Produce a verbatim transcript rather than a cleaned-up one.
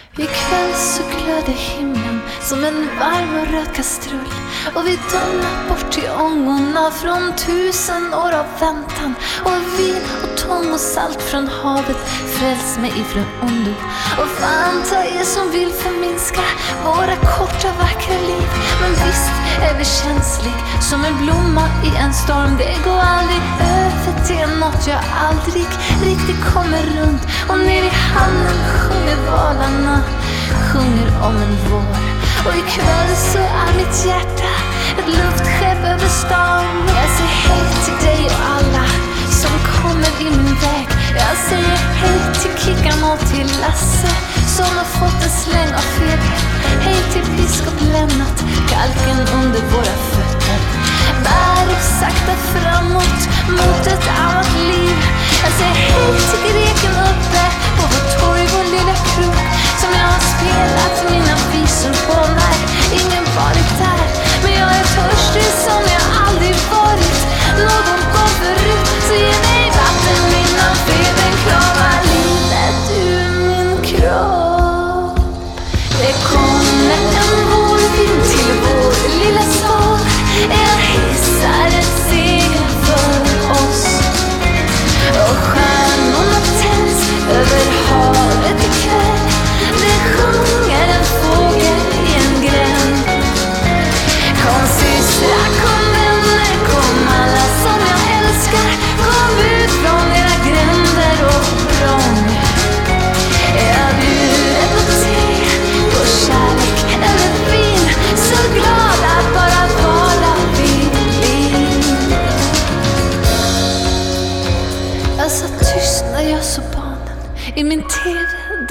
Ikväll så glöder himlen som en varm och röd kastrull, och vi domnar bort i ångorna från tusen år av väntan. Och vin och tång och salt från havet fräls mig ifrån ondo. Och vanta er som vill förminska våra korta vackra liv. Men visst är vi känslig som en blomma i en storm. Det går aldrig över, det är något jag aldrig riktigt kommer runt. Och ner i hamnen sjunger valarna, sjunger om en vår. Och ikväll så är mitt hjärta ett luftskepp över stan. Jag säger hej till dig och alla som kommer i min väg. Jag säger hej till Kickan och till Lasse som har fått en släng av feber. Hej till biskop Lennart, kalken under våra fötter. Bär upp sakta framåt mot ett annat liv. Jag säger hej till greken uppe på vår torg, vår lilla krog.